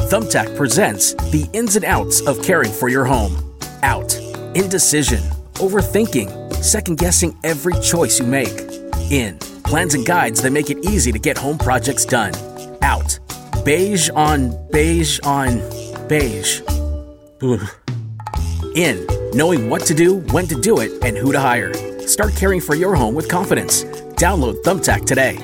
Thumbtack presents the ins and outs of caring for your home. Out. Indecision. Overthinking. Second-guessing every choice you make. In. Plans and guides that make it easy to get home projects done. Out. Beige on beige on beige. Ugh. In. Knowing what to do, when to do it, and who to hire. Start caring for your home with confidence. Download Thumbtack today.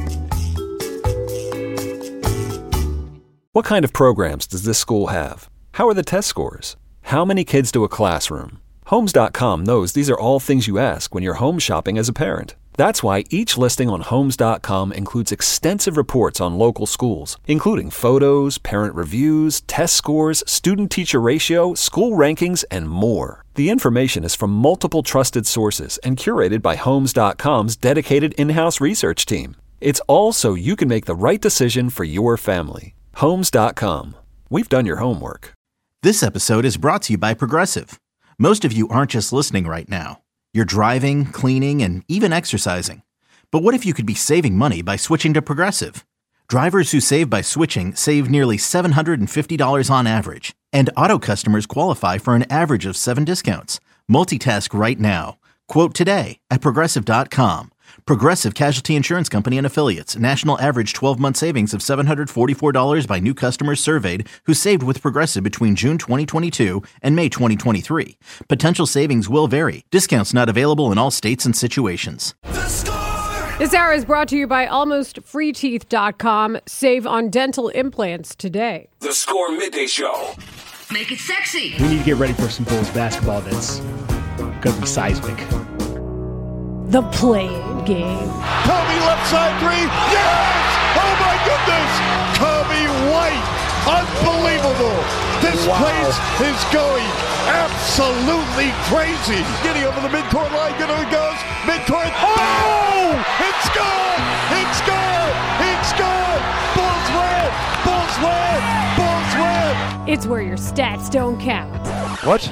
What kind of programs does this school have? How are the test scores? How many kids do a classroom? Homes.com knows these are all things you ask when you're home shopping as a parent. That's why each listing on Homes.com includes extensive reports on local schools, including photos, parent reviews, test scores, student-teacher ratio, school rankings, and more. The information is from multiple trusted sources and curated by Homes.com's dedicated in-house research team. It's all so you can make the right decision for your family. Homes.com. We've done your homework. This episode is brought to you by Progressive. Most of you aren't just listening right now. You're driving, cleaning, and even exercising. But what if you could be saving money by switching to Progressive? Drivers who save by switching save nearly $750 on average. And auto customers qualify for an average of 7 discounts. Multitask right now. Quote today at Progressive.com. Progressive Casualty Insurance Company and Affiliates. National average 12-month savings of $744 by new customers surveyed who saved with Progressive between June 2022 and May 2023. Potential savings will vary. Discounts not available in all states and situations. This hour is brought to you by AlmostFreeTeeth.com. Save on dental implants today. The Score Midday Show. Make it sexy. We need to get ready for some Bulls basketball that's going to be seismic. The Play-In Game. Kobe left side three. Yes! Oh my goodness! Kobe White. Unbelievable. This place is going absolutely crazy. Getting over the midcourt line. Good, it goes. Midcourt. Oh! It's good! It's good! It's good! Bulls win! Bulls win! Bulls win! It's where your stats don't count. What?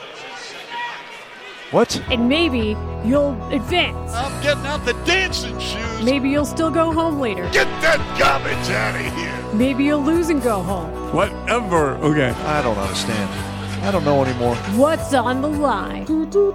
What? And maybe you'll advance. I'm getting out the dancing shoes. Maybe you'll still go home later. Get that garbage out of here. Maybe you'll lose and go home. Whatever. Okay. I don't understand. I don't know anymore. What's on the line?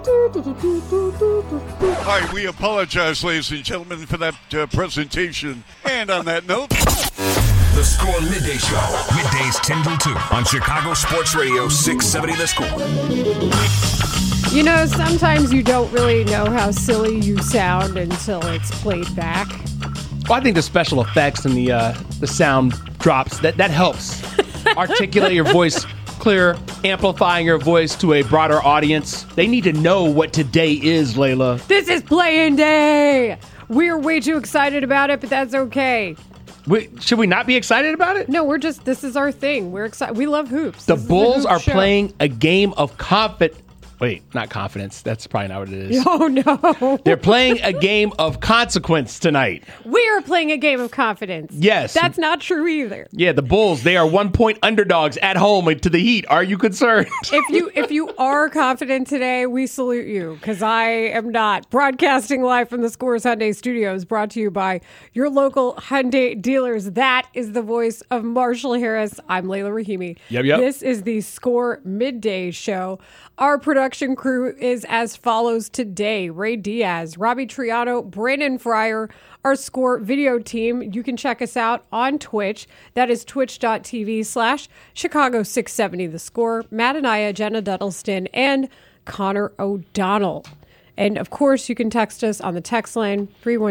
All right, we apologize, ladies and gentlemen, for that presentation. And on that note... The Score Midday Show. Middays 10 till 2 on Chicago Sports Radio 670 The Score. You know, sometimes you don't really know how silly you sound until it's played back. Well, I think the special effects and the sound drops, that helps articulate your voice clear, amplifying your voice to a broader audience. They need to know what today is, Layla. This is Play-In Day. We're way too excited about it, but that's okay. Should we not be excited about it? No, this is our thing. We're excited. We love hoops. The Bulls are playing a game of Wait, not confidence. That's probably not what it is. Oh, no. They're playing a game of consequence tonight. We are playing a game of confidence. Yes. That's not true either. Yeah, the Bulls, they are 1-point underdogs at home to the Heat. Are you concerned? If you are confident today, we salute you, because I am not. Broadcasting live from the Scores Hyundai Studios, brought to you by your local Hyundai dealers. That is the voice of Marshall Harris. I'm Layla Rahimi. Yep. This is the Score Midday Show. Our production crew is as follows today. Ray Diaz, Robbie Triano, Brandon Fryer, our Score video team. You can check us out on Twitch. That is twitch.tv/Chicago670 The Score. Matt Anaya, Jenna Duddleston, and Connor O'Donnell. And of course, you can text us on the text line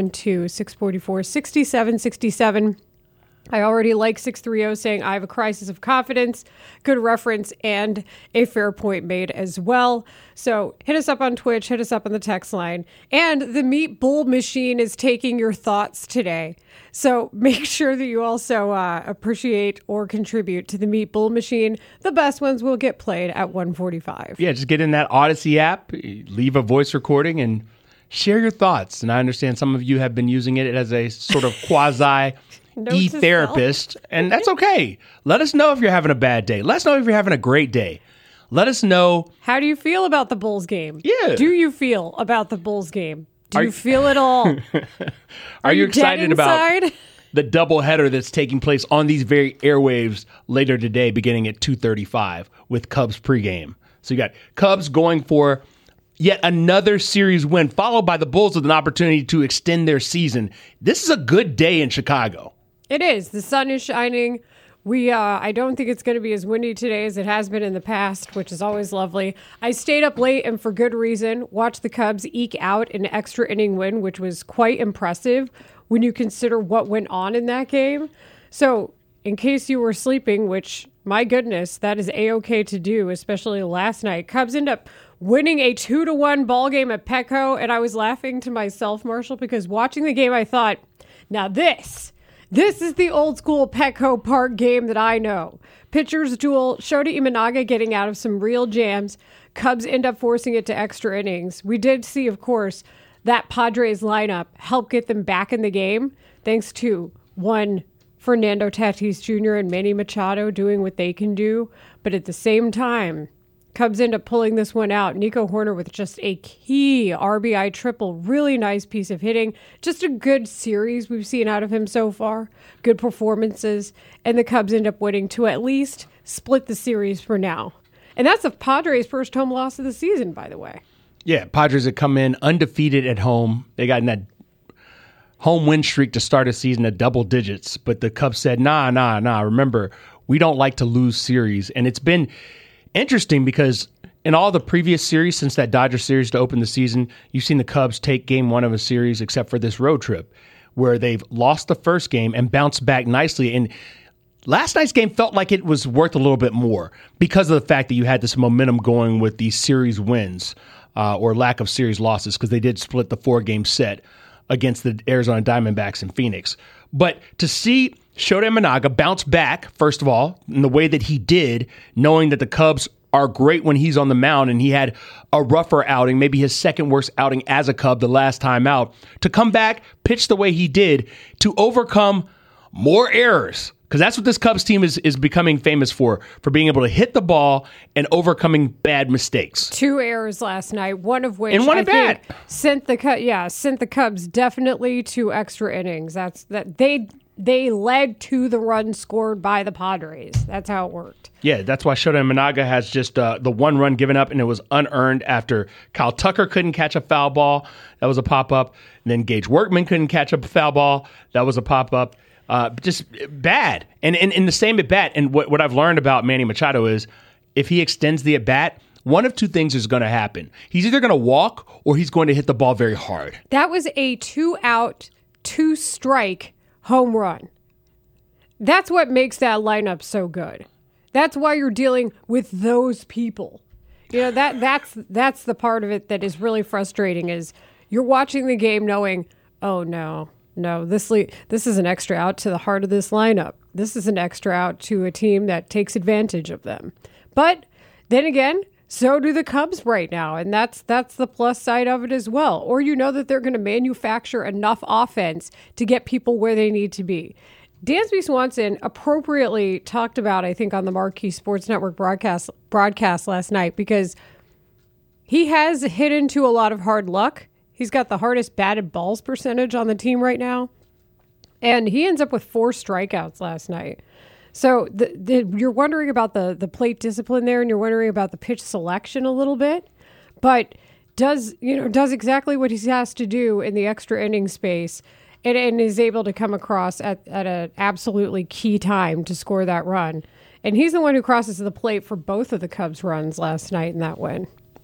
312-644-6767. I already like 630 saying I have a crisis of confidence. Good reference and a fair point made as well. So hit us up on Twitch, hit us up on the text line. And the Meat Bull Machine is taking your thoughts today. So make sure that you also appreciate or contribute to the Meat Bull Machine. The best ones will get played at 1:45. Yeah, just get in that Odyssey app, leave a voice recording, and share your thoughts. And I understand some of you have been using it as a sort of quasi e-therapist, and that's okay. Let us know if you're having a bad day. Let us know if you're having a great day. Let us know. How do you feel about the Bulls game? Yeah. Do you feel about the Bulls game? Do you feel it all? Are you excited about? the doubleheader that's taking place on these very airwaves later today, beginning at 2:35 with Cubs pregame. So you got Cubs going for yet another series win, followed by the Bulls with an opportunity to extend their season. This is a good day in Chicago. It is. The sun is shining. I don't think it's going to be as windy today as it has been in the past, which is always lovely. I stayed up late and for good reason, watched the Cubs eke out an extra inning win, which was quite impressive when you consider what went on in that game. So in case you were sleeping, which my goodness, that is A-OK to do, especially last night, Cubs end up winning a 2-1 ball game at Petco. And I was laughing to myself, Marshall, because watching the game, I thought, now this is the old school Petco Park game that I know. Pitchers duel, Shota Imanaga getting out of some real jams. Cubs end up forcing it to extra innings. We did see, of course, that Padres lineup help get them back in the game, thanks to one Fernando Tatis Jr. and Manny Machado doing what they can do. But at the same time, Cubs end up pulling this one out. Nico Hoerner with just a key RBI triple. Really nice piece of hitting. Just a good series we've seen out of him so far. Good performances. And the Cubs end up winning to at least split the series for now. And that's the Padres' first home loss of the season, by the way. Yeah, Padres had come in undefeated at home. They got in that home win streak to start a season at double digits. But the Cubs said, nah. Remember, we don't like to lose series. And it's been interesting because in all the previous series since that Dodger series to open the season, you've seen the Cubs take game one of a series except for this road trip where they've lost the first game and bounced back nicely. And last night's game felt like it was worth a little bit more because of the fact that you had this momentum going with these series wins or lack of series losses because they did split the 4-game set against the Arizona Diamondbacks in Phoenix. But to see Shota Imanaga bounce back, first of all, in the way that he did, knowing that the Cubs are great when he's on the mound and he had a rougher outing, maybe his second worst outing as a Cub the last time out, to come back, pitch the way he did, to overcome more errors. Because that's what this Cubs team is becoming famous for being able to hit the ball and overcoming bad mistakes. 2 errors last night, one of which and one at bat sent the Cubs definitely to extra innings. They led to the run scored by the Padres. That's how it worked. Yeah, that's why Shota Imanaga has just the one run given up, and it was unearned after Kyle Tucker couldn't catch a foul ball. That was a pop-up. And then Gage Workman couldn't catch a foul ball. That was a pop-up. Just bad. And in the same at-bat, and what I've learned about Manny Machado is if he extends the at-bat, one of two things is going to happen. He's either going to walk or he's going to hit the ball very hard. That was a 2-out, 2-strike home run. That's what makes that lineup so good. That's why you're dealing with those people. You know, that's the part of it that is really frustrating is you're watching the game knowing, oh no, this is an extra out to the heart of this lineup. This is an extra out to a team that takes advantage of them. But then again, so do the Cubs right now, and that's the plus side of it as well. Or you know that they're going to manufacture enough offense to get people where they need to be. Dansby Swanson appropriately talked about, I think, on the Marquee Sports Network broadcast last night because he has hit into a lot of hard luck. He's got the hardest batted balls percentage on the team right now, and he ends up with 4 strikeouts last night. So you're wondering about the plate discipline there, and you're wondering about the pitch selection a little bit, but does exactly what he has to do in the extra inning space, and is able to come across at an absolutely key time to score that run. And he's the one who crosses the plate for both of the Cubs' runs last night in that win.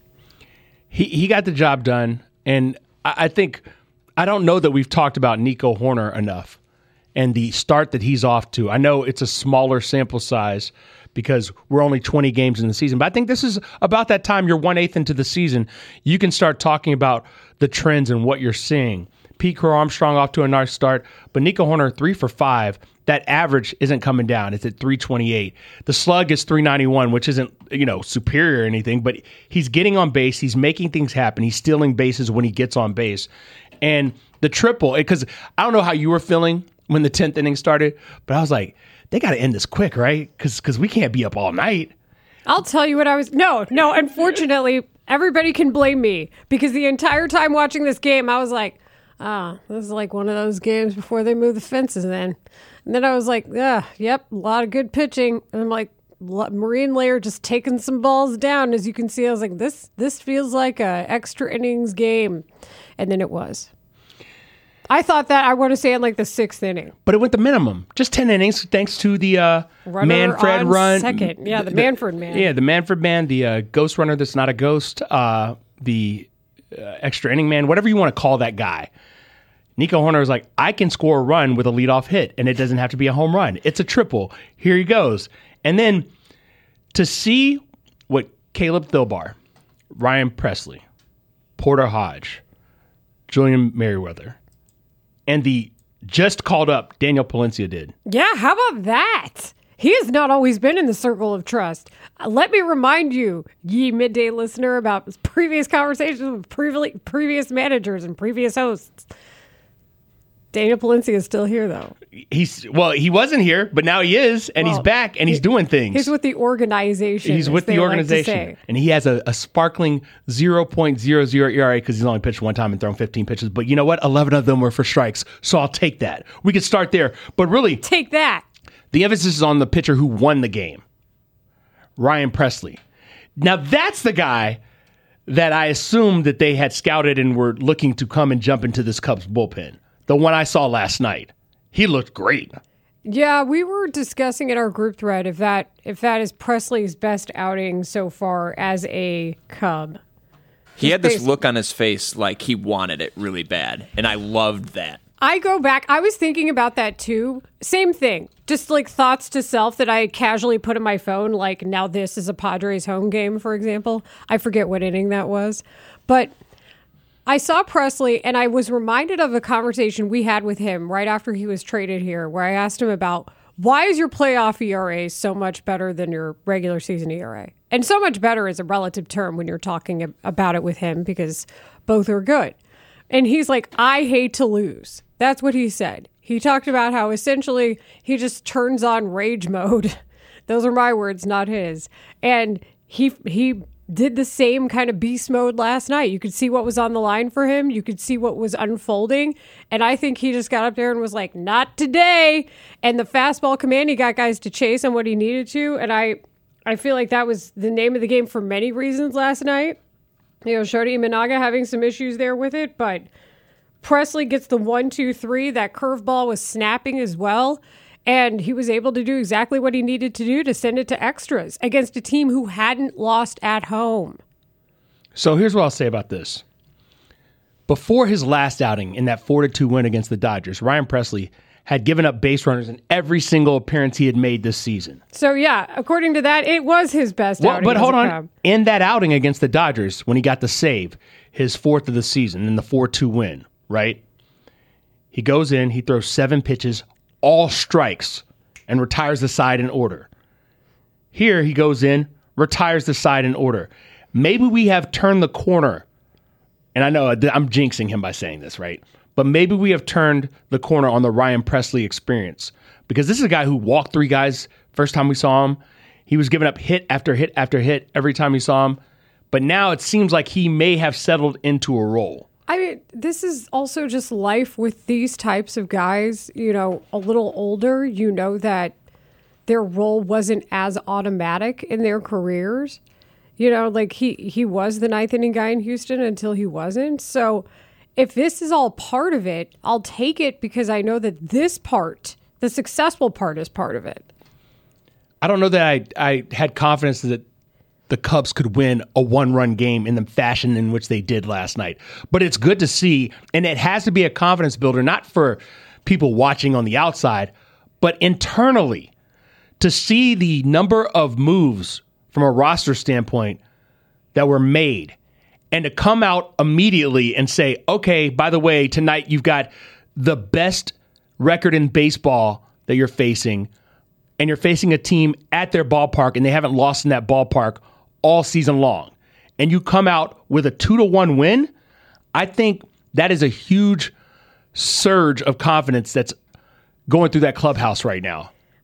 He got the job done, and I think I don't know that we've talked about Nico Hoerner enough. And the start that he's off to. I know it's a smaller sample size because we're only 20 games in the season, but I think this is about that time you're 1/8 into the season. You can start talking about the trends and what you're seeing. Pete Crow Armstrong off to a nice start, but Nico Hoerner 3 for 5. That average isn't coming down. It's at 328. The slug is 391, which isn't, superior or anything, but he's getting on base. He's making things happen. He's stealing bases when he gets on base. And the triple, because I don't know how you were feeling when the 10th inning started, but I was like, they got to end this quick, right? Because we can't be up all night. I'll tell you what I was... No, unfortunately, everybody can blame me because the entire time watching this game, I was like, This is like one of those games before they move the fences in. And then I was like, yep, a lot of good pitching. And I'm like, Marine Layer just taking some balls down. As you can see, I was like, this feels like a extra innings game. And then it was. I thought that, I want to say in like the 6th inning. But it went the minimum. Just 10 innings thanks to the Manfred run. Second. Yeah, the Manfred man. Yeah, the Manfred man, the ghost runner that's not a ghost, the extra inning man, whatever you want to call that guy. Nico Hoerner was like, I can score a run with a leadoff hit, and it doesn't have to be a home run. It's a triple. Here he goes. And then to see what Caleb Thielbar, Ryan Presley, Porter Hodge, Julian Merriweather, and the just called up Daniel Palencia did. Yeah, how about that? He has not always been in the circle of trust. Let me remind you, ye midday listener, about previous conversations with previous managers and previous hosts. Daniel Palencia is still here, though. He wasn't here, but now he is, and he's back, and he's doing things. He's with the organization. He's with the organization, and he has a sparkling 0.00 ERA because he's only pitched one time and thrown 15 pitches. But you know what? 11 of them were for strikes, so I'll take that. We could start there, but really, take that. The emphasis is on the pitcher who won the game, Ryan Presley. Now that's the guy that I assumed that they had scouted and were looking to come and jump into this Cubs bullpen. The one I saw last night. He looked great. Yeah, we were discussing in our group thread if that is Presley's best outing so far as a Cub. He had this look on his face like he wanted it really bad, and I loved that. I go back. I was thinking about that too. Same thing. Just like thoughts to self that I casually put in my phone, like now this is a Padres home game, for example. I forget what inning that was. But I saw Presley, and I was reminded of a conversation we had with him right after he was traded here, where I asked him about, why is your playoff ERA so much better than your regular season ERA? And so much better is a relative term when you're talking about it with him, because both are good. And he's like, I hate to lose. That's what he said. He talked about how essentially he just turns on rage mode. Those are my words, not his. And he did the same kind of beast mode last night. You could see what was on the line for him. You could see what was unfolding. And I think he just got up there and was like, not today. And the fastball command, he got guys to chase on what he needed to. And I feel like that was the name of the game for many reasons last night. You know, Shota Imanaga having some issues there with it, but Presley gets the 1-2-3. That curveball was snapping as well. And he was able to do exactly what he needed to do to send it to extras against a team who hadn't lost at home. So here's what I'll say about this. Before his last outing in that 4-2 win against the Dodgers, Ryan Presley had given up base runners in every single appearance he had made this season. So yeah, according to that, it was his best outing. But hold on. In that outing against the Dodgers, when he got the save, his 4th of the season in the 4-2 win, right? He goes in, he throws 7 pitches, all strikes, and retires the side in order. Here he goes in, retires the side in order. Maybe we have turned the corner. And I know I'm jinxing him by saying this, right? But maybe we have turned the corner on the Ryan Presley experience. Because this is a guy who walked 3 guys first time we saw him. He was giving up hit after hit after hit every time we saw him. But now it seems like he may have settled into a role. I mean, this is also just life with these types of guys, you know, a little older. You know that their role wasn't as automatic in their careers. You know, like he was the 9th inning guy in Houston until he wasn't. So if this is all part of it, I'll take it because I know that this part, the successful part, is part of it. I don't know that I had confidence that the Cubs could win a 1-run game in the fashion in which they did last night. But it's good to see, and it has to be a confidence builder, not for people watching on the outside, but internally, to see the number of moves from a roster standpoint that were made, and to come out immediately and say, okay, by the way, tonight you've got the best record in baseball that you're facing, and you're facing a team at their ballpark, and they haven't lost in that ballpark all season long, and you come out with a 2-1 win. I think that is a huge surge of confidence that's going through that clubhouse right now.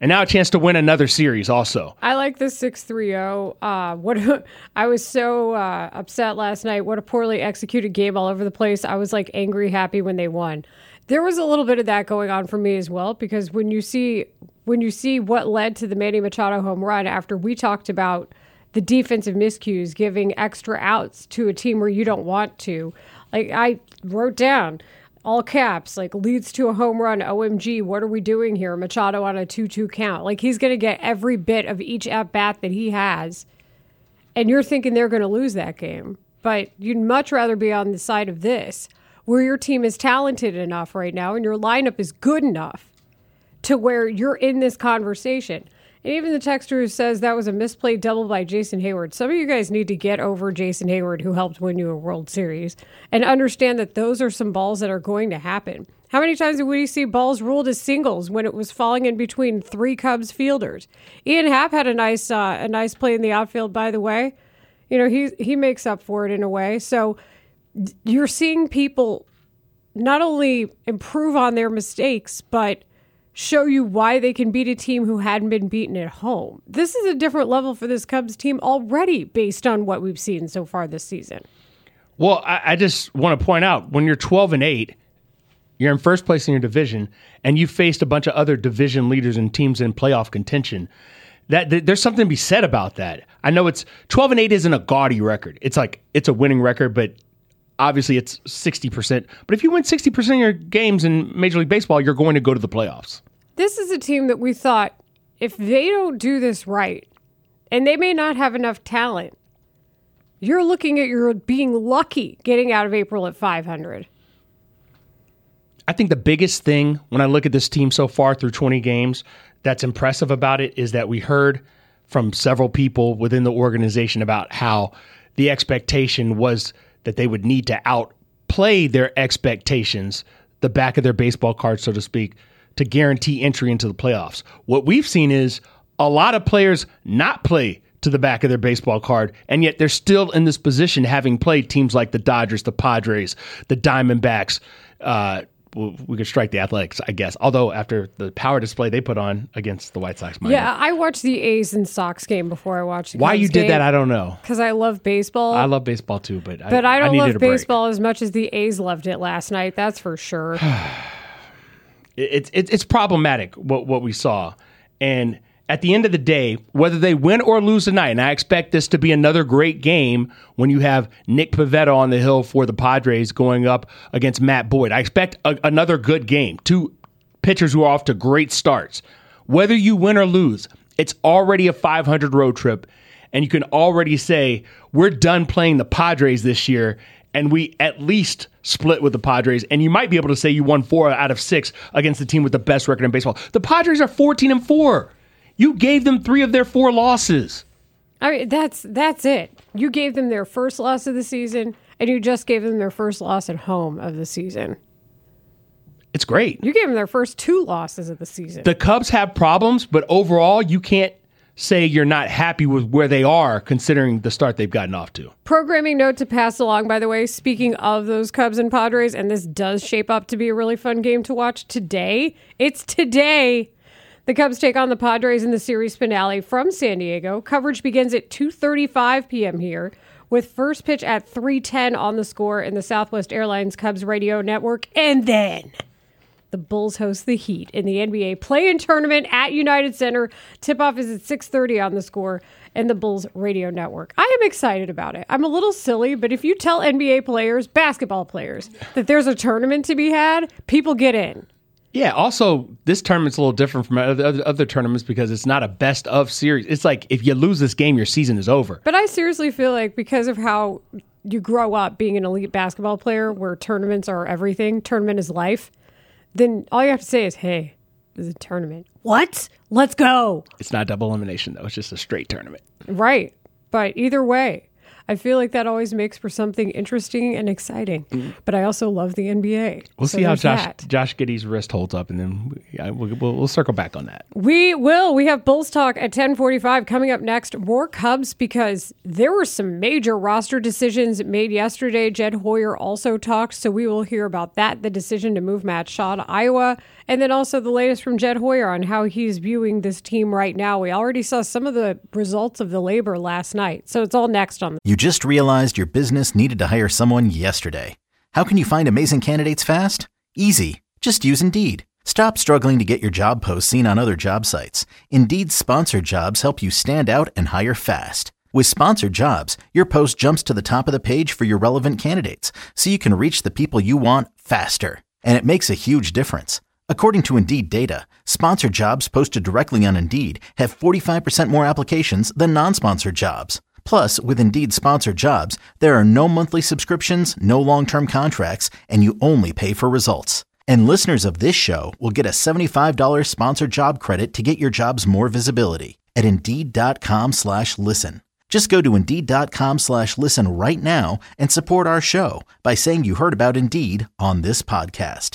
And now a chance to win another series also. I like the 6-3-0. I was so upset last night. What a poorly executed game all over the place. I was like angry, happy when they won. There was a little bit of that going on for me as well, because when you see what led to the Manny Machado home run after we talked about the defensive miscues, giving extra outs to a team where you don't want to, like I wrote down, all caps, like leads to a home run. OMG, what are we doing here? Machado on a 2-2 count. Like he's going to get every bit of each at-bat that he has. And you're thinking they're going to lose that game. But you'd much rather be on the side of this, where your team is talented enough right now and your lineup is good enough to where you're in this conversation. And even the texter who says that was a misplayed double by Jason Hayward. Some of you guys need to get over Jason Hayward, who helped win you a World Series, and understand that those are some balls that are going to happen. How many times did we see balls ruled as singles when it was falling in between 3 Cubs fielders? Ian Happ had a nice play in the outfield, by the way. You know, he makes up for it in a way. So you're seeing people not only improve on their mistakes, but show you why they can beat a team who hadn't been beaten at home. This is a different level for this Cubs team already based on what we've seen so far this season. Well, I just want to point out, when you're 12-8, you're in first place in your division, and you faced a bunch of other division leaders and teams in playoff contention. That there's something to be said about that. I know it's 12-8 isn't a gaudy record. It's like it's a winning record, but obviously it's 60%. But if you win 60% of your games in Major League Baseball, you're going to go to the playoffs. This is a team that we thought, if they don't do this right, and they may not have enough talent, you're looking at your being lucky getting out of April at 500. I think the biggest thing when I look at this team so far through 20 games that's impressive about it is that we heard from several people within the organization about how the expectation was that they would need to outplay their expectations, the back of their baseball card, so to speak, to guarantee entry into the playoffs. What we've seen is a lot of players not play to the back of their baseball card, and yet they're still in this position having played teams like the Dodgers, the Padres, the Diamondbacks. We could strike the Athletics, I guess. Although after the power display they put on against the White Sox. Yeah, I watched the A's and Sox game before I watched the Why Cubs you did game, that, I don't know. Because I love baseball. I love baseball too, but I don't needed love a break. baseball as much as the A's loved it last night. That's for sure. It's problematic what we saw. And at the end of the day, whether they win or lose tonight, and I expect this to be another great game when you have Nick Pivetta on the hill for the Padres going up against Matt Boyd. I expect another good game. 2 pitchers who are off to great starts. Whether you win or lose, it's already a 500 road trip, and you can already say, we're done playing the Padres this year, and we at least split with the Padres, and you might be able to say you won 4 out of 6 against the team with the best record in baseball. The Padres are 14-4. You gave them 3 of their 4 losses. I mean, that's it. You gave them their first loss of the season, and you just gave them their first loss at home of the season. It's great. You gave them their first 2 losses of the season. The Cubs have problems, but overall, you can't say you're not happy with where they are considering the start they've gotten off to. Programming note to pass along, by the way, speaking of those Cubs and Padres, and this does shape up to be a really fun game to watch today. It's today. The Cubs take on the Padres in the series finale from San Diego. Coverage begins at 2:35 p.m. here, with first pitch at 3:10 on the score in the Southwest Airlines Cubs radio network. And then the Bulls host the Heat in the NBA play-in tournament at United Center. Tip-off is at 6:30 on the score and the Bulls radio network. I am excited about it. I'm a little silly, but if you tell NBA players, basketball players, that there's a tournament to be had, people get in. Yeah, also, this tournament's a little different from other tournaments because it's not a best-of series. It's like, if you lose this game, your season is over. But I seriously feel like because of how you grow up being an elite basketball player where tournaments are everything, tournament is life, then all you have to say is, hey, this is a tournament. What? Let's go. It's not double elimination, though. It's just a straight tournament. Right. But either way, I feel like that always makes for something interesting and exciting. But I also love the NBA. We'll see how Josh Giddey's wrist holds up, and then we'll circle back on that. We will. We have Bulls Talk at 10:45 coming up next. More Cubs, because there were some major roster decisions made yesterday. Jed Hoyer also talked, so we will hear about that, the decision to move Matt Shaw to Iowa, and then also the latest from Jed Hoyer on how he's viewing this team right now. We already saw some of the results of the labor last night, so it's all next on. You just realized your business needed to hire someone yesterday. How can you find amazing candidates fast? Easy. Just use Indeed. Stop struggling to get your job posts seen on other job sites. Indeed's sponsored jobs help you stand out and hire fast. With sponsored jobs, your post jumps to the top of the page for your relevant candidates, so you can reach the people you want faster. And it makes a huge difference. According to Indeed data, sponsored jobs posted directly on Indeed have 45% more applications than non-sponsored jobs. Plus, with Indeed sponsored jobs, there are no monthly subscriptions, no long-term contracts, and you only pay for results. And listeners of this show will get a $75 sponsored job credit to get your jobs more visibility at Indeed.com/listen. Just go to Indeed.com/listen right now and support our show by saying you heard about Indeed on this podcast.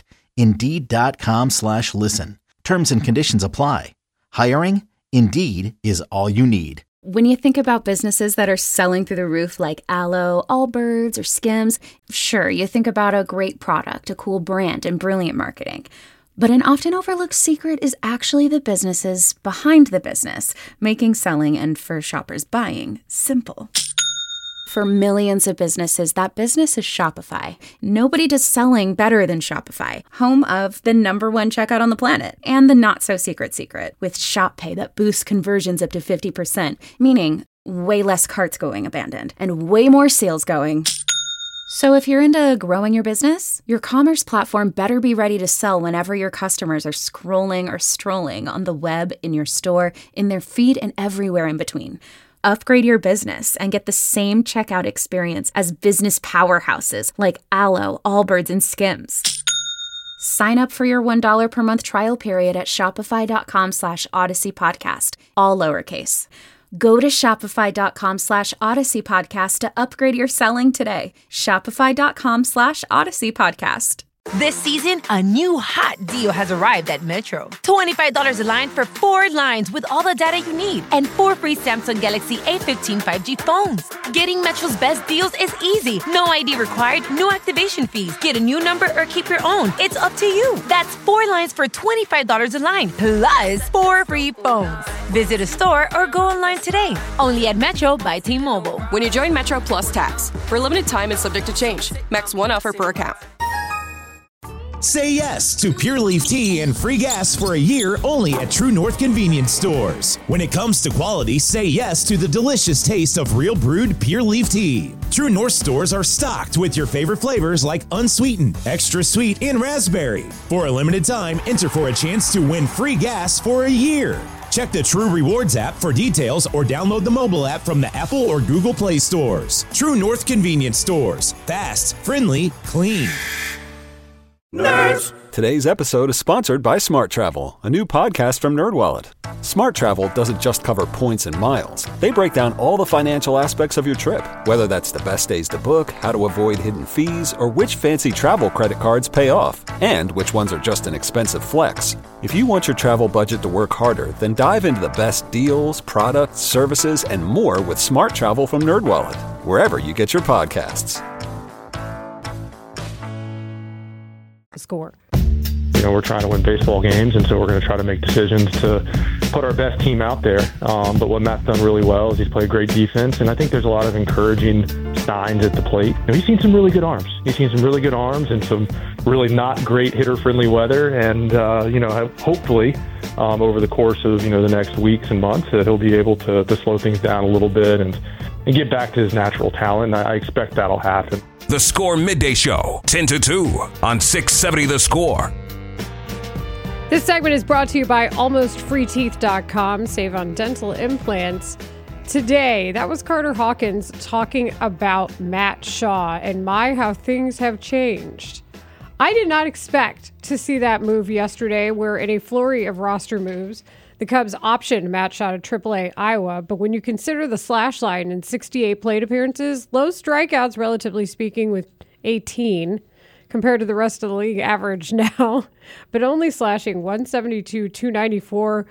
Indeed.com/listen. Terms and conditions apply. Hiring? Indeed is all you need. When you think about businesses that are selling through the roof like Aloe, Allbirds, or Skims, sure, you think about a great product, a cool brand, and brilliant marketing. But an often overlooked secret is actually the businesses behind the business, making selling and for shoppers buying simple. For millions of businesses, that business is Shopify. Nobody does selling better than Shopify, home of the #1 checkout on the planet and the not-so-secret secret with Shop Pay that boosts conversions up to 50%, meaning way less carts going abandoned and way more sales going. So if you're into growing your business, your commerce platform better be ready to sell whenever your customers are scrolling or strolling on the web, in your store, in their feed, and everywhere in between. Upgrade your business and get the same checkout experience as business powerhouses like Aloe, Allbirds, and Skims. Sign up for your $1 per month trial period at shopify.com/Odyssey Podcast, all lowercase. Go to shopify.com/Odyssey Podcast to upgrade your selling today. Shopify.com/Odyssey Podcast. This season, a new hot deal has arrived at Metro. $25 a line for 4 lines with all the data you need and 4 free Samsung Galaxy A15 5G phones. Getting Metro's best deals is easy. No ID required, no activation fees. Get a new number or keep your own. It's up to you. That's 4 lines for $25 a line, plus 4 free phones. Visit a store or go online today. Only at Metro by T-Mobile. When you join Metro Plus Tax, for a limited time and subject to change. Max 1 offer per account. Say yes to Pure Leaf Tea and free gas for a year only at True North Convenience Stores. When it comes to quality, say yes to the delicious taste of real brewed Pure Leaf Tea. True North stores are stocked with your favorite flavors like unsweetened, extra sweet, and raspberry. For a limited time, enter for a chance to win free gas for a year. Check the True Rewards app for details or download the mobile app from the Apple or Google Play stores. True North Convenience Stores. Fast, friendly, clean. Nerds! Today's episode is sponsored by Smart Travel, a new podcast from NerdWallet. Smart Travel doesn't just cover points and miles. They break down all the financial aspects of your trip, whether that's the best days to book, how to avoid hidden fees, or which fancy travel credit cards pay off, and which ones are just an expensive flex. If you want your travel budget to work harder, then dive into the best deals, products, services, and more with Smart Travel from NerdWallet, wherever you get your podcasts. Score. You know, we're trying to win baseball games, and so we're going to try to make decisions to put our best team out there. But what Matt's done really well is he's played great defense, and I think there's a lot of encouraging signs at the plate. You know, he's seen some really good arms. He's seen some really good arms and some really not great hitter-friendly weather, and hopefully over the course of the next weeks and months that he'll be able to slow things down a little bit and get back to his natural talent. And I expect that'll happen. The Score Midday Show, 10 to 2 on 670 The Score. This segment is brought to you by AlmostFreeTeeth.com. Save on dental implants. Today, that was Carter Hawkins talking about Matt Shaw and how things have changed. I did not expect to see that move yesterday, where in a flurry of roster moves, The Cubs optioned Matt Shaw to AAA Iowa, but when you consider the slash line in 68 plate appearances, low strikeouts, relatively speaking, with 18 compared to the rest of the league average now, but only slashing 172, 294,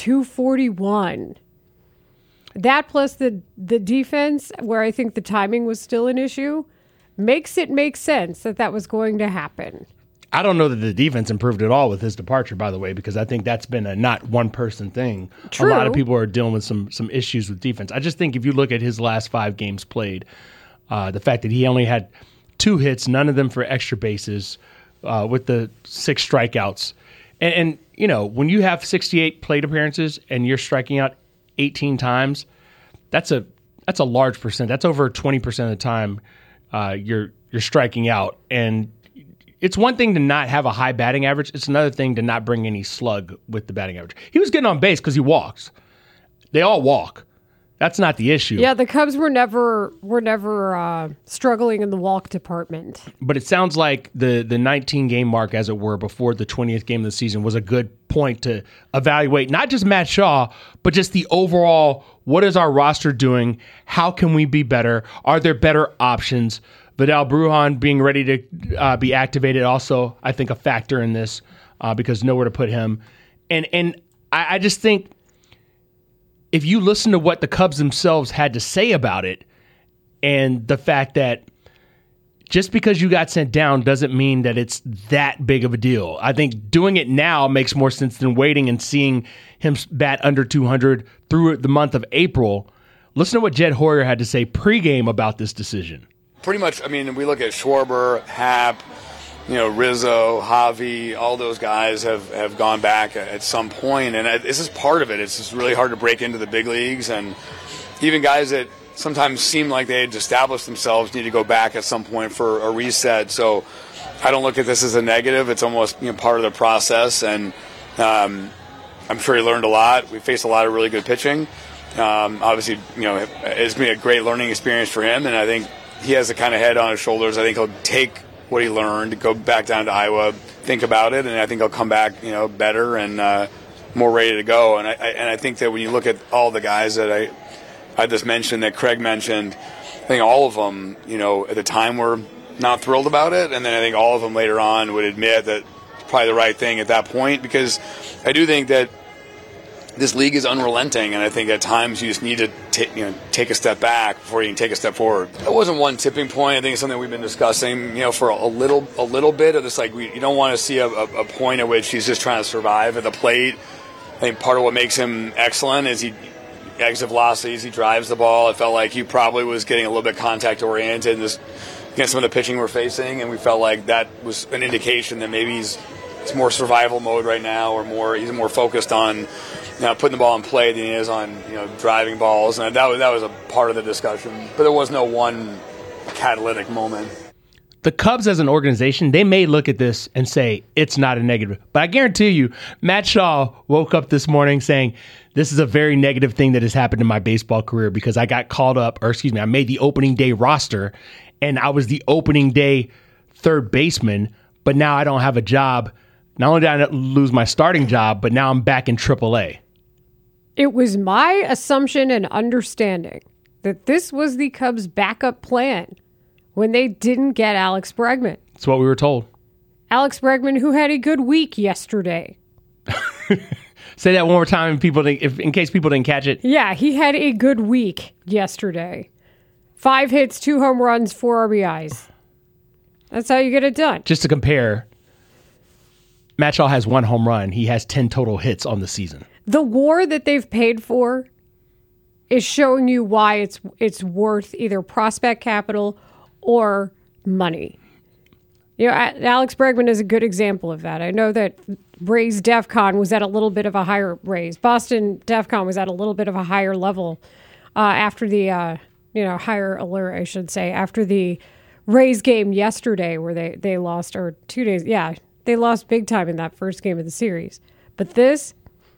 241. That plus the defense, where I think the timing was still an issue, makes it make sense that was going to happen. I don't know that the defense improved at all with his departure, by the way, because I think that's been a not one-person thing. True. A lot of people are dealing with some issues with defense. I just think if you look at his last 5 games played, the fact that he only had 2 hits, none of them for extra bases, with the 6 strikeouts. And you know, when you have 68 plate appearances and you're striking out 18 times, that's a large percent. That's over 20% of the time you're striking out. And it's one thing to not have a high batting average. It's another thing to not bring any slug with the batting average. He was getting on base because he walks. They all walk. That's not the issue. Yeah, the Cubs were never struggling in the walk department. But it sounds like the 19-game mark, as it were, before the 20th game of the season was a good point to evaluate not just Matt Shaw, but just the overall, what is our roster doing? How can we be better? Are there better options? Vidal Brujan being ready to be activated also, I think, a factor in this because nowhere to put him. And I just think if you listen to what the Cubs themselves had to say about it and the fact that just because you got sent down doesn't mean that it's that big of a deal. I think doing it now makes more sense than waiting and seeing him bat under 200 through the month of April. Listen to what Jed Hoyer had to say pregame about this decision. Pretty much, I mean, we look at Schwarber, Happ, Rizzo, Javi, all those guys have gone back at some point, and this is part of it. It's just really hard to break into the big leagues, and even guys that sometimes seem like they had established themselves need to go back at some point for a reset. So I don't look at this as a negative. It's almost part of the process, and I'm sure he learned a lot. We faced a lot of really good pitching. Obviously, it's been a great learning experience for him, and I think he has the kind of head on his shoulders. I think he'll take what he learned, go back down to Iowa, think about it, and I think he'll come back, better and more ready to go. And I think that when you look at all the guys that I just mentioned, that Craig mentioned, I think all of them, at the time were not thrilled about it, and then I think all of them later on would admit that it's probably the right thing at that point, because I do think that this league is unrelenting, and I think at times you just need to take a step back before you can take a step forward. It wasn't one tipping point. I think it's something we've been discussing, for a little bit of this. Like you don't want to see a point at which he's just trying to survive at the plate. I think part of what makes him excellent is he exit velocities. He drives the ball. It felt like he probably was getting a little bit contact oriented against some of the pitching we're facing, and we felt like that was an indication that maybe he's more survival mode right now, or he's more focused on putting the ball in play than he is on driving balls, and that was a part of the discussion. But there was no one catalytic moment. The Cubs as an organization, they may look at this and say it's not a negative, but I guarantee you, Matt Shaw woke up this morning saying, this is a very negative thing that has happened in my baseball career because I got called up, I made the opening day roster, and I was the opening day third baseman, but now I don't have a job. Not only did I lose my starting job, but now I'm back in AAA. It was my assumption and understanding that this was the Cubs' backup plan when they didn't get Alex Bregman. That's what we were told. Alex Bregman, who had a good week yesterday. Say that one more time in case people didn't catch it. Yeah, he had a good week yesterday. 5 hits, 2 home runs, 4 RBIs. That's how you get it done. Just to compare, Matt Shaw has 1 home run. He has 10 total hits on the season. The war that they've paid for is showing you why it's worth either prospect capital or money. Alex Bregman is a good example of that. I know that Rays DEFCON was at a little bit of a higher Rays. Boston DEFCON was at a little bit of a higher level after the higher alert, I should say, after the Rays game yesterday where they lost, or 2 days. Yeah, they lost big time in that first game of the series. But this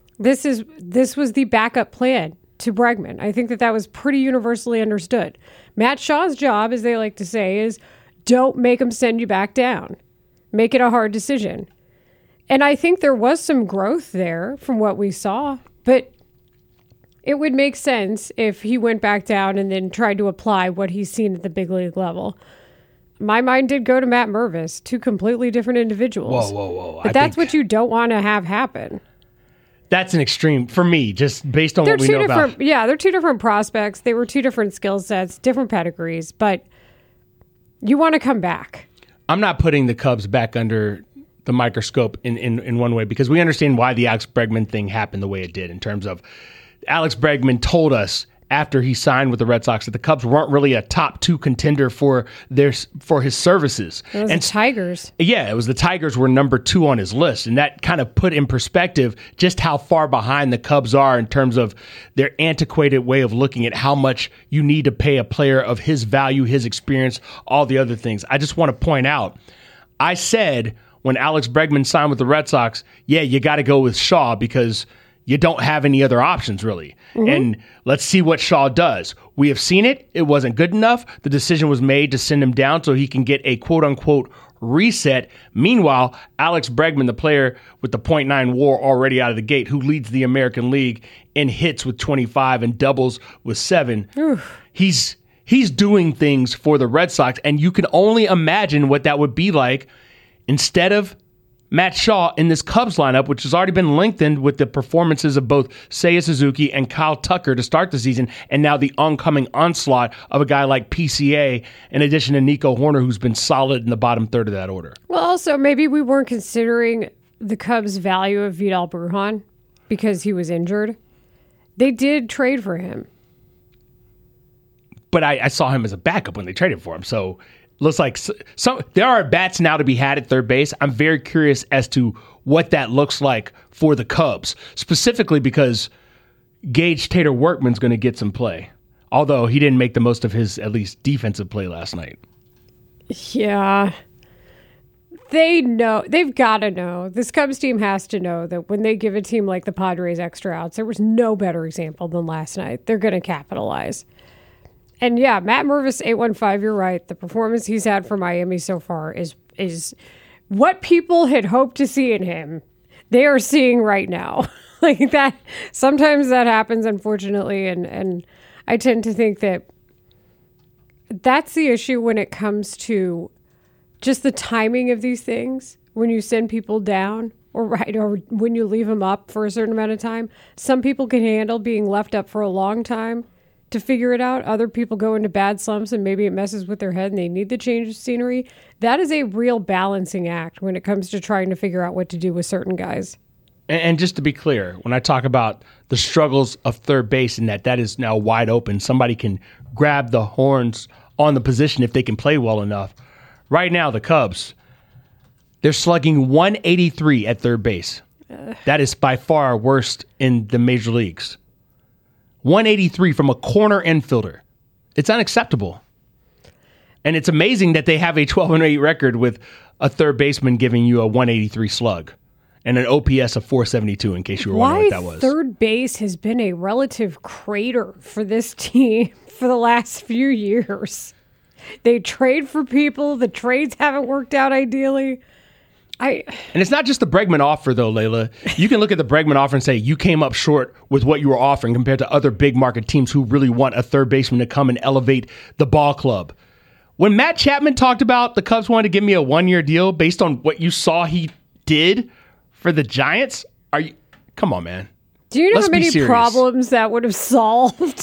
was the backup plan to Bregman. I think that was pretty universally understood. Matt Shaw's job, as they like to say, is don't make him send you back down. Make it a hard decision. And I think there was some growth there from what we saw. But it would make sense if he went back down and then tried to apply what he's seen at the big league level. My mind did go to Matt Mervis, two completely different individuals. Whoa. But that's what you don't want to have happen. That's an extreme for me, just based on what we know about. Yeah, they're two different prospects. They were two different skill sets, different pedigrees, but you want to come back. I'm not putting the Cubs back under the microscope in one way, because we understand why the Alex Bregman thing happened the way it did, in terms of Alex Bregman told us after he signed with the Red Sox that the Cubs weren't really a top 2 contender for his services. It was the Tigers. Yeah, it was the Tigers were number 2 on his list, and that kind of put in perspective just how far behind the Cubs are in terms of their antiquated way of looking at how much you need to pay a player of his value, his experience, all the other things. I just want to point out, I said when Alex Bregman signed with the Red Sox, yeah, you got to go with Shaw because you don't have any other options, really. Mm-hmm. And let's see what Shaw does. We have seen it. It wasn't good enough. The decision was made to send him down so he can get a quote-unquote reset. Meanwhile, Alex Bregman, the player with the .9 WAR already out of the gate, who leads the American League in hits with 25 and doubles with 7, he's doing things for the Red Sox, and you can only imagine what that would be like instead of Matt Shaw in this Cubs lineup, which has already been lengthened with the performances of both Seiya Suzuki and Kyle Tucker to start the season, and now the oncoming onslaught of a guy like PCA, in addition to Nico Horner, who's been solid in the bottom third of that order. Well, also, maybe we weren't considering the Cubs' value of Vidal Brujan because he was injured. They did trade for him. But I saw him as a backup when they traded for him, so looks like there are bats now to be had at third base. I'm very curious as to what that looks like for the Cubs, specifically because Gage Tater Workman's going to get some play, although he didn't make the most of his, at least, defensive play last night. Yeah. They know. They've got to know. This Cubs team has to know that when they give a team like the Padres extra outs, there was no better example than last night. They're going to capitalize. And yeah, Matt Mervis, 815, you're right. The performance he's had for Miami so far is what people had hoped to see in him. They are seeing right now. Like that, sometimes that happens, unfortunately, and I tend to think that that's the issue when it comes to just the timing of these things. When you send people down, or when you leave them up for a certain amount of time, some people can handle being left up for a long time to figure it out. Other people go into bad slumps and maybe it messes with their head and they need the change of scenery. That is a real balancing act when it comes to trying to figure out what to do with certain guys. And just to be clear, when I talk about the struggles of third base and that is now wide open, somebody can grab the horns on the position if they can play well enough. Right now, the Cubs, they're slugging 183 at third base. That is by far worst in the major leagues. 183 from a corner infielder. It's unacceptable. And it's amazing that they have a 12-8 record with a third baseman giving you a 183 slug and an OPS of 472, in case you were wondering what that was. Third base has been a relative crater for this team for the last few years. They trade for people. The trades haven't worked out ideally. And it's not just the Bregman offer, though, Layla. You can look at the Bregman offer and say you came up short with what you were offering compared to other big market teams who really want a third baseman to come and elevate the ball club. When Matt Chapman talked about the Cubs wanted to give me a 1-year deal based on what you saw he did for the Giants, come on, man. Do you know how many problems that would have solved?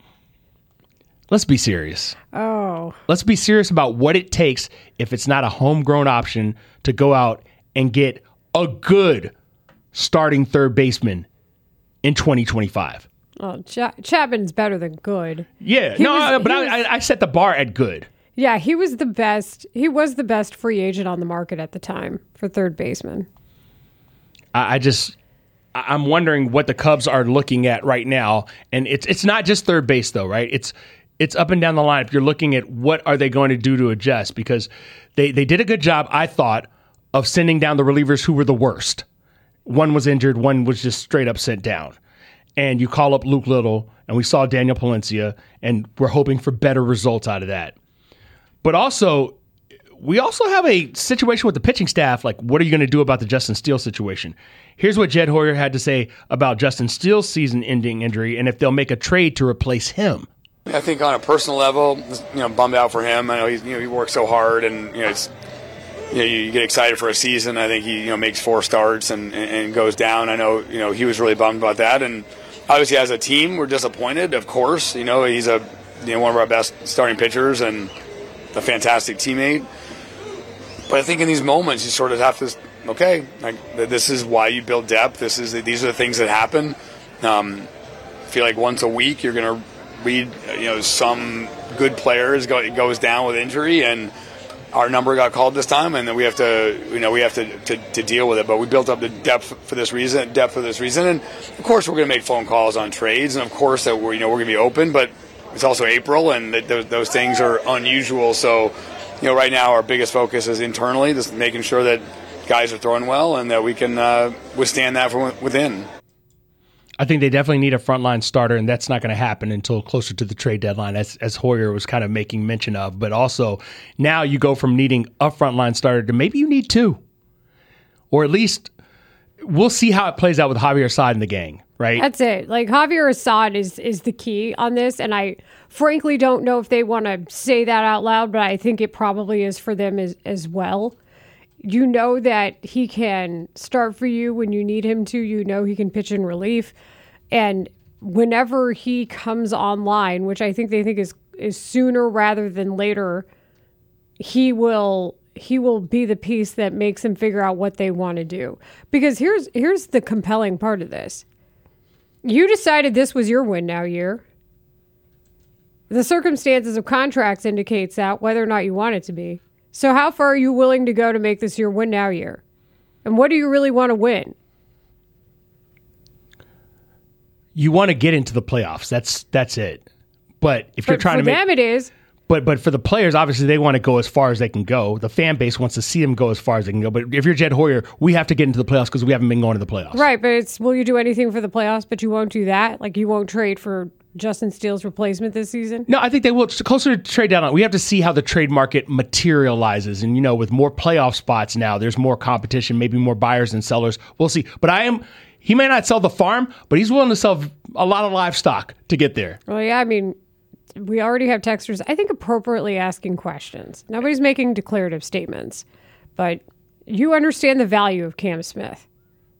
Let's be serious. Oh. Let's be serious about what it takes if it's not a homegrown option to go out and get a good starting third baseman in 2025. Oh, Chapman's better than good. Yeah, I set the bar at good. Yeah, he was the best. He was the best free agent on the market at the time for third baseman. I'm wondering what the Cubs are looking at right now, and it's not just third base though, right? It's up and down the line. If you're looking at what are they going to do to adjust, because they did a good job, I thought, of sending down the relievers who were the worst. One was injured, one was just straight up sent down. And you call up Luke Little, and we saw Daniel Palencia, and we're hoping for better results out of that. But also, we also have a situation with the pitching staff. Like, what are you going to do about the Justin Steele situation? Here's what Jed Hoyer had to say about Justin Steele's season-ending injury and if they'll make a trade to replace him. I think on a personal level, bummed out for him. I know he works so hard, and you get excited for a season. I think he makes 4 starts and goes down. I know he was really bummed about that, and obviously as a team we're disappointed. Of course, he's one of our best starting pitchers and a fantastic teammate. But I think in these moments you sort of have to, this is why you build depth. These are the things that happen. I feel like once a week you're going to read, some good players goes down with injury, and our number got called this time, and then we have to deal with it. But we built up the depth for this reason, and of course we're going to make phone calls on trades, and of course that we're going to be open. But it's also April, and those things are unusual. So, right now our biggest focus is internally, just making sure that guys are throwing well and that we can withstand that from within. I think they definitely need a frontline starter, and that's not going to happen until closer to the trade deadline, as Hoyer was kind of making mention of. But also, now you go from needing a frontline starter to maybe you need 2. Or at least we'll see how it plays out with Javier Assad and the gang, right? That's it. Like, Javier Assad is the key on this, and I frankly don't know if they want to say that out loud, but I think it probably is for them as well. You know that he can start for you when you need him to. You know he can pitch in relief. And whenever he comes online, which I think they think is sooner rather than later, he will be the piece that makes them figure out what they want to do. Because here's the compelling part of this. You decided this was your win now year. The circumstances of contracts indicates that, whether or not you want it to be. So how far are you willing to go to make this your win now year? And what do you really want to win? You want to get into the playoffs. That's it. But if you're trying to make... For them it is. But for the players, obviously, they want to go as far as they can go. The fan base wants to see them go as far as they can go. But if you're Jed Hoyer, we have to get into the playoffs because we haven't been going to the playoffs. Right, but will you do anything for the playoffs, but you won't do that? Like, you won't trade for Justin Steele's replacement this season? No, I think they will. Closer to trade deadline, we have to see how the trade market materializes. And, with more playoff spots now, there's more competition, maybe more buyers than sellers. We'll see. But he may not sell the farm, but he's willing to sell a lot of livestock to get there. Well, yeah, I mean, we already have texters, I think, appropriately asking questions. Nobody's making declarative statements, but you understand the value of Cam Smith.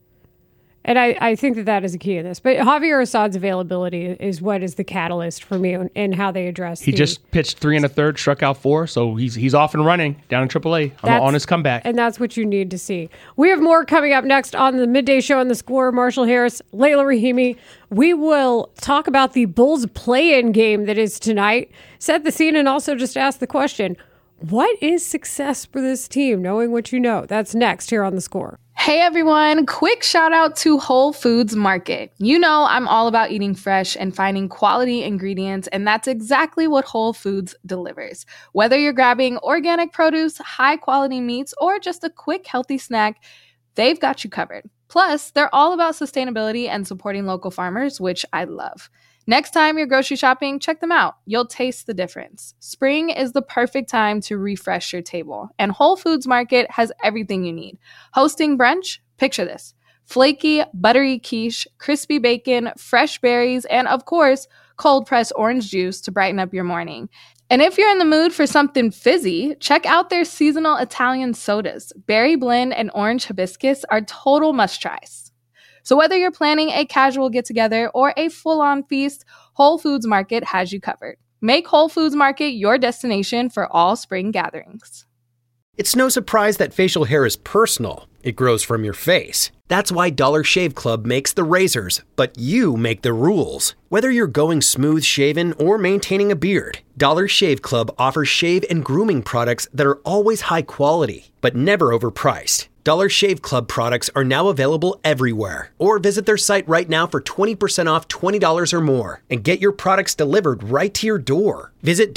And I think that is a key in this. But Javier Assad's availability is what is the catalyst for me in how they address He just pitched 3 1/3, struck out 4, so he's off and running down in AAA on his comeback. And that's what you need to see. We have more coming up next on the Midday Show on The Score. Marshall Harris, Layla Rahimi. We will talk about the Bulls play-in game that is tonight, set the scene, and also just ask the question, what is success for this team, knowing what you know? That's next here on The Score. Hey everyone, quick shout out to Whole Foods Market. You know I'm all about eating fresh and finding quality ingredients, and that's exactly what Whole Foods delivers. Whether you're grabbing organic produce, high quality meats, or just a quick healthy snack, they've got you covered. Plus, they're all about sustainability and supporting local farmers, which I love. Next time you're grocery shopping, check them out. You'll taste the difference. Spring is the perfect time to refresh your table, and Whole Foods Market has everything you need. Hosting brunch? Picture this. Flaky, buttery quiche, crispy bacon, fresh berries, and of course, cold-pressed orange juice to brighten up your morning. And if you're in the mood for something fizzy, check out their seasonal Italian sodas. Berry blend and orange hibiscus are total must-tries. So whether you're planning a casual get-together or a full-on feast, Whole Foods Market has you covered. Make Whole Foods Market your destination for all spring gatherings. It's no surprise that facial hair is personal. It grows from your face. That's why Dollar Shave Club makes the razors, but you make the rules. Whether you're going smooth shaven or maintaining a beard, Dollar Shave Club offers shave and grooming products that are always high quality, but never overpriced. Dollar Shave Club products are now available everywhere. Or visit their site right now for 20% off $20 or more and get your products delivered right to your door. Visit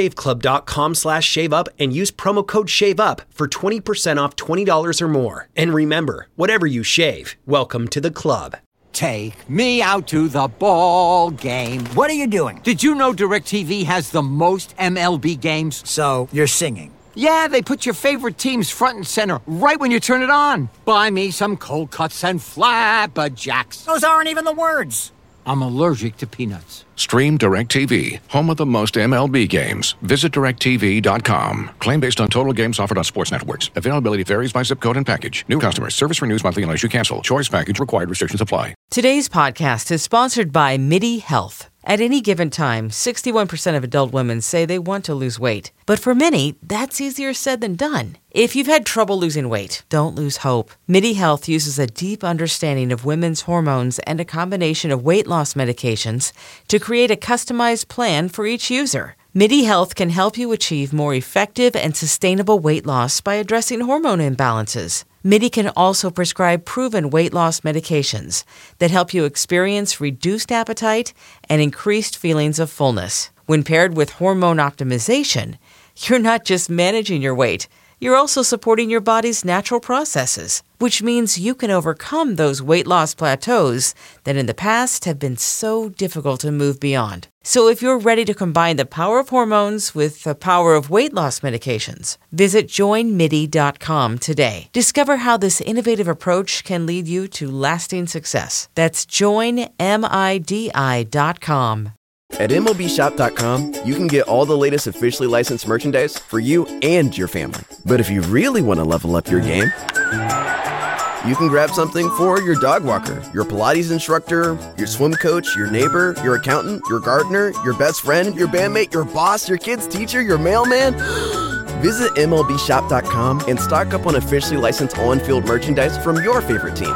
dollarshaveclub.com/shaveup and use promo code SHAVEUP for 20% off $20 or more. And remember, whatever you shave, welcome to the club. Take me out to the ball game. What are you doing? Did you know DirecTV has the most MLB games? So you're singing. Yeah, they put your favorite teams front and center right when you turn it on. Buy me some cold cuts and flapjacks. Those aren't even the words. I'm allergic to peanuts. Stream DirecTV, home of the most MLB games. Visit DirecTV.com. Claim based on total games offered on sports networks. Availability varies by zip code and package. New customers. Service renews monthly unless you cancel. Choice package required. Restrictions apply. Today's podcast is sponsored by MIDI Health. At any given time, 61% of adult women say they want to lose weight. But for many, that's easier said than done. If you've had trouble losing weight, don't lose hope. MIDI Health uses a deep understanding of women's hormones and a combination of weight loss medications to create a customized plan for each user. MIDI Health can help you achieve more effective and sustainable weight loss by addressing hormone imbalances. MIDI can also prescribe proven weight loss medications that help you experience reduced appetite and increased feelings of fullness. When paired with hormone optimization, you're not just managing your weight, you're also supporting your body's natural processes, which means you can overcome those weight loss plateaus that in the past have been so difficult to move beyond. So if you're ready to combine the power of hormones with the power of weight loss medications, visit joinmidi.com today. Discover how this innovative approach can lead you to lasting success. That's joinmidi.com. At MLBshop.com, you can get all the latest officially licensed merchandise for you and your family. But if you really want to level up your game, you can grab something for your dog walker, your Pilates instructor, your swim coach, your neighbor, your accountant, your gardener, your best friend, your bandmate, your boss, your kid's teacher, your mailman. Visit MLBshop.com and stock up on officially licensed on-field merchandise from your favorite teams.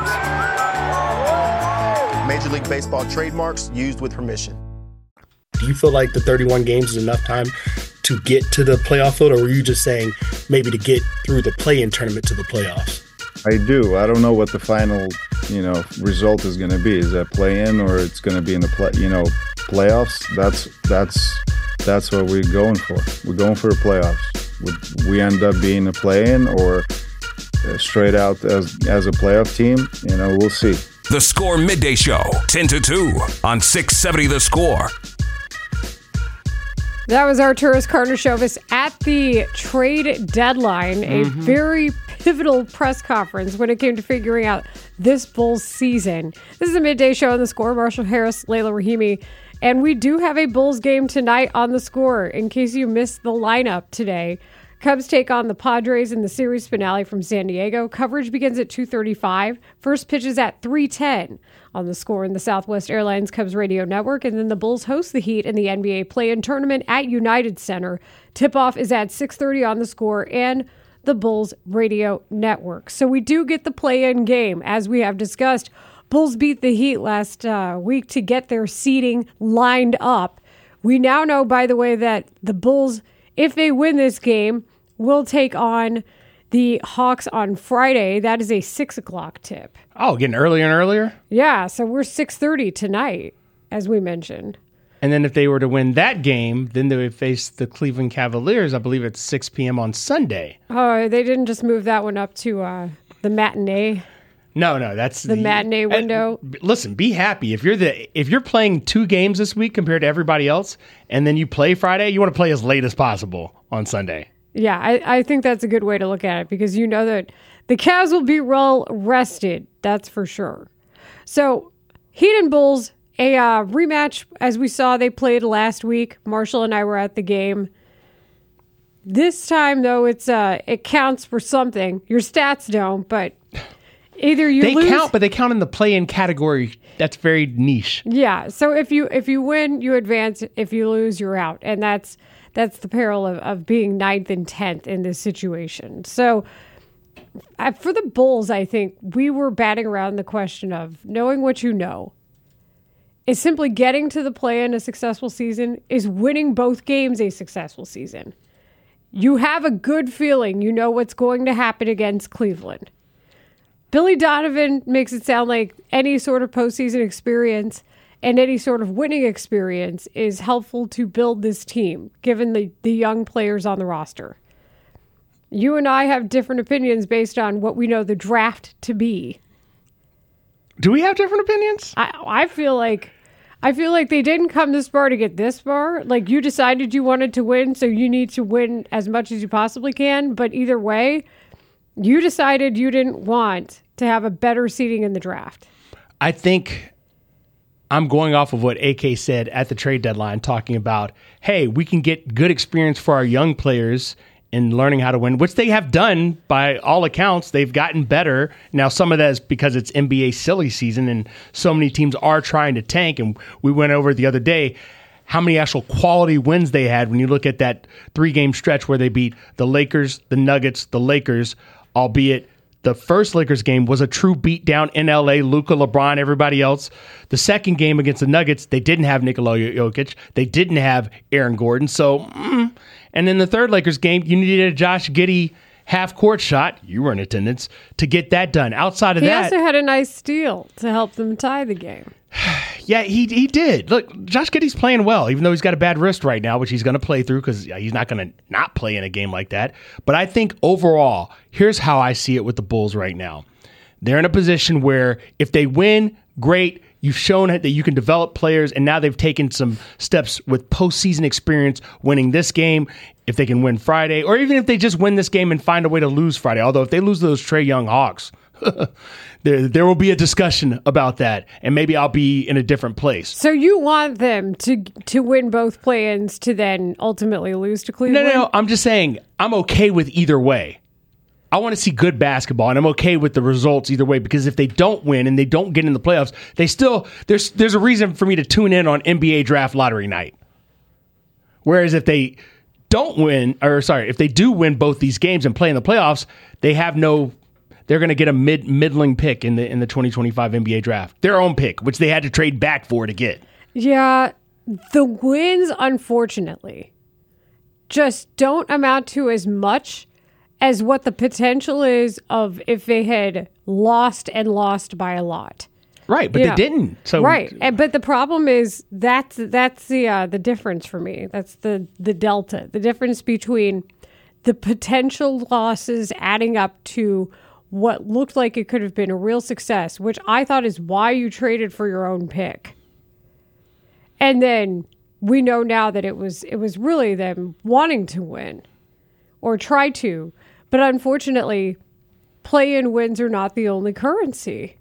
Major League Baseball trademarks used with permission. Do you feel like the 31 games is enough time to get to the playoff field, or were you just saying maybe to get through the play-in tournament to the playoffs? I do. I don't know what the final, result is going to be. Is that play-in or it's going to be in the playoffs? That's what we're going for. We're going for the playoffs. Would we end up being a play-in or straight out as a playoff team? We'll see. The Score Midday Show, 10 to 2 on 670 The Score. That was Arturas Karnisovas at the trade deadline, a very pivotal press conference when it came to figuring out this Bulls season. This is a midday show on The Score. Marshall Harris, Layla Rahimi, and we do have a Bulls game tonight on The Score. In case you missed the lineup today, Cubs take on the Padres in the series finale from San Diego. Coverage begins at 2:35. First pitch is at 3:10 on The Score in the Southwest Airlines Cubs radio network. And then the Bulls host the Heat in the NBA play-in tournament at United Center. Tip-off is at 6:30 on The Score and the Bulls radio network. So we do get the play-in game, as we have discussed. Bulls beat the Heat last week to get their seeding lined up. We now know, by the way, that the Bulls, if they win this game, will take on the Hawks on Friday. That is a 6 o'clock tip. Oh, getting earlier and earlier? Yeah, so we're 6:30 tonight, as we mentioned. And then if they were to win that game, then they would face the Cleveland Cavaliers, I believe it's 6 p.m. on Sunday. Oh, they didn't just move that one up to the matinee? No, that's the matinee window. Listen, be happy. If you're playing 2 games this week compared to everybody else, and then you play Friday, you want to play as late as possible on Sunday. Yeah, I think that's a good way to look at it, because you know that the Cavs will be well rested. That's for sure. So Heat and Bulls, a rematch. As we saw, they played last week. Marshall and I were at the game. This time, though, it counts for something. Your stats don't, but either you lose. They count, but they count in the play-in category. That's very niche. Yeah. So if you win, you advance. If you lose, you're out, and that's the peril of being 9th and 10th in this situation. So for the Bulls, I think we were batting around the question of knowing what you know. Is simply getting to the play-in a successful season? Is winning both games a successful season? You have a good feeling you know what's going to happen against Cleveland. Billy Donovan makes it sound like any sort of postseason experience and any sort of winning experience is helpful to build this team, given the young players on the roster. You and I have different opinions based on what we know the draft to be. Do we have different opinions? I feel like I feel like they didn't come this far to get this far. Like, you decided you wanted to win, so you need to win as much as you possibly can. But either way, you decided you didn't want to have a better seeding in the draft. I think I'm going off of what AK said at the trade deadline, talking about, hey, we can get good experience for our young players in learning how to win, which they have done by all accounts. They've gotten better. Now, some of that is because it's NBA silly season and so many teams are trying to tank. And we went over the other day how many actual quality wins they had when you look at that 3-game stretch where they beat the Lakers, the Nuggets, the Lakers, albeit the first Lakers game was a true beatdown in LA, Luka, LeBron, everybody else. The second game against the Nuggets, they didn't have Nikola Jokic. They didn't have Aaron Gordon. So, and in the third Lakers game, you needed a Josh Giddey half-court shot. You were in attendance to get that done. Outside of He that, also had a nice steal to help them tie the game. yeah, he did. Look, Josh Giddey's playing well, even though he's got a bad wrist right now, which he's going to play through because he's not going to not play in a game like that. But I think overall, here's how I see it with the Bulls right now. They're in a position where if they win, great. You've shown that you can develop players, and now they've taken some steps with postseason experience, winning this game. If they can win Friday, or even if they just win this game and find a way to lose Friday. Although if they lose those Trae Young Hawks, there will be a discussion about that, and maybe I'll be in a different place. So you want them to win both play-ins to then ultimately lose to Cleveland? No. I'm just saying I'm okay with either way. I want to see good basketball, and I'm okay with the results either way, because if they don't win and they don't get in the playoffs, they still there's a reason for me to tune in on NBA draft lottery night. Whereas if they don't win, if they do win both these games and play in the playoffs, they're going to get a middling pick in the 2025 NBA draft. Their own pick, which they had to trade back for to get. Yeah, the wins, unfortunately, just don't amount to as much as what the potential is of if they had lost by a lot. Right, but they didn't. So right, but the problem is that's the difference for me. That's the delta, the difference between the potential losses adding up to what looked like it could have been a real success, which I thought is why you traded for your own pick. And then we know now that it was really them wanting to win or try to. But unfortunately, play-in wins are not the only currency.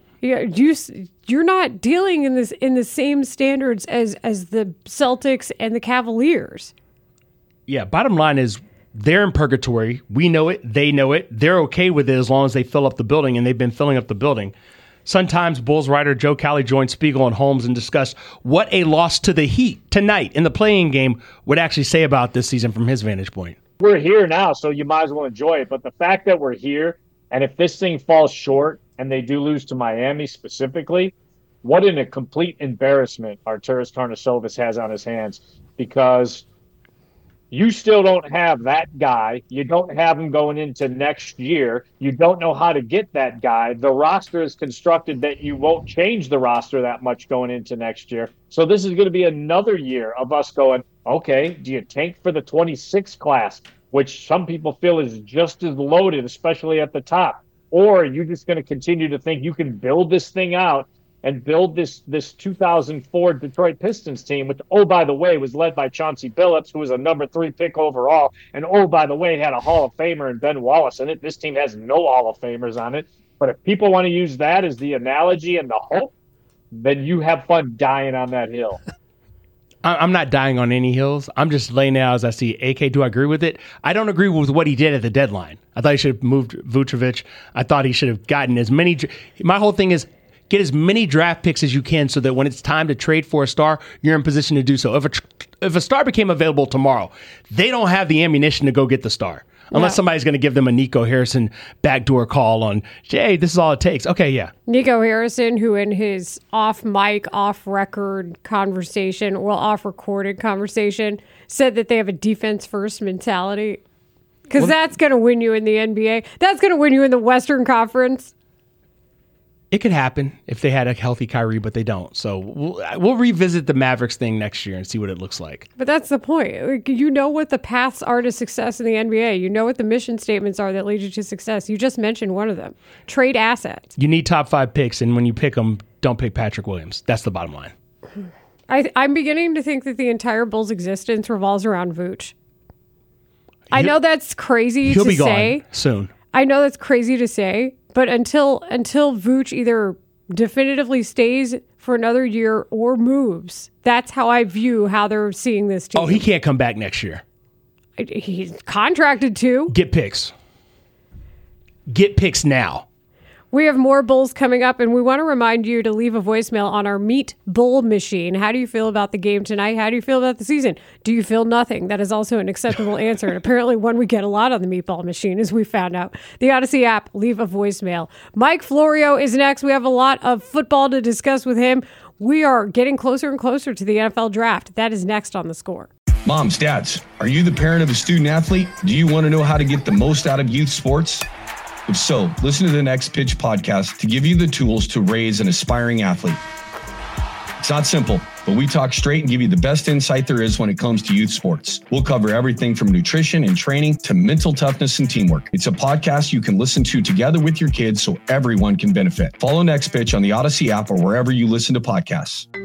You're not dealing in the same standards as the Celtics and the Cavaliers. Yeah, bottom line is they're in purgatory. We know it. They know it. They're okay with it as long as they fill up the building, and they've been filling up the building. Sun-Times Bulls writer Joe Cowley joined Spiegel and Holmes and discussed what a loss to the Heat tonight in the play-in game would actually say about this season from his vantage point. We're here now, so you might as well enjoy it. But the fact that we're here, and if this thing falls short and they do lose to Miami specifically, what a complete embarrassment Arturas Karnisovas has on his hands, because you still don't have that guy. You don't have him going into next year. You don't know how to get that guy. The roster is constructed that you won't change the roster that much going into next year. So this is going to be another year of us going, okay, do you tank for the 26 class, which some people feel is just as loaded, especially at the top? Or are you just going to continue to think you can build this thing out and build this 2004 Detroit Pistons team, which, oh, by the way, was led by Chauncey Billups, who was a number 3 pick overall. And, oh, by the way, it had a Hall of Famer in Ben Wallace in it. This team has no Hall of Famers on it. But if people want to use that as the analogy and the hope, then you have fun dying on that hill. I'm not dying on any hills. I'm just laying out as I see. AK, do I agree with it? I don't agree with what he did at the deadline. I thought he should have moved Vucevic. I thought he should have gotten as many. My whole thing is, get as many draft picks as you can so that when it's time to trade for a star, you're in position to do so. If a star became available tomorrow, they don't have the ammunition to go get the star. Unless somebody's going to give them a Nico Harrison backdoor call on, hey, this is all it takes. Okay, yeah. Nico Harrison, who in his off-mic, off-record conversation, well, off-recorded conversation, said that they have a defense-first mentality. Because that's going to win you in the NBA. That's going to win you in the Western Conference. It could happen if they had a healthy Kyrie, but they don't. So we'll revisit the Mavericks thing next year and see what it looks like. But that's the point. You know what the paths are to success in the NBA. You know what the mission statements are that lead you to success. You just mentioned one of them. Trade assets. You need top 5 picks, and when you pick them, don't pick Patrick Williams. That's the bottom line. I'm beginning to think that the entire Bulls' existence revolves around Vooch. I know that's crazy to say. He'll be gone soon. I know that's crazy to say, but until Vooch either definitively stays for another year or moves, that's how I view how they're seeing this team. Oh, he can't come back next year. He's contracted to. Get picks. Get picks now. We have more Bulls coming up, and we want to remind you to leave a voicemail on our Meet Bull machine. How do you feel about the game tonight? How do you feel about the season? Do you feel nothing? That is also an acceptable answer, and apparently one we get a lot on the Meatball machine, as we found out. The Odyssey app, leave a voicemail. Mike Florio is next. We have a lot of football to discuss with him. We are getting closer and closer to the NFL draft. That is next on The Score. Moms, dads, are you the parent of a student athlete? Do you want to know how to get the most out of youth sports? If so, listen to the Next Pitch podcast to give you the tools to raise an aspiring athlete. It's not simple, but we talk straight and give you the best insight there is when it comes to youth sports. We'll cover everything from nutrition and training to mental toughness and teamwork. It's a podcast you can listen to together with your kids so everyone can benefit. Follow Next Pitch on the Odyssey app or wherever you listen to podcasts.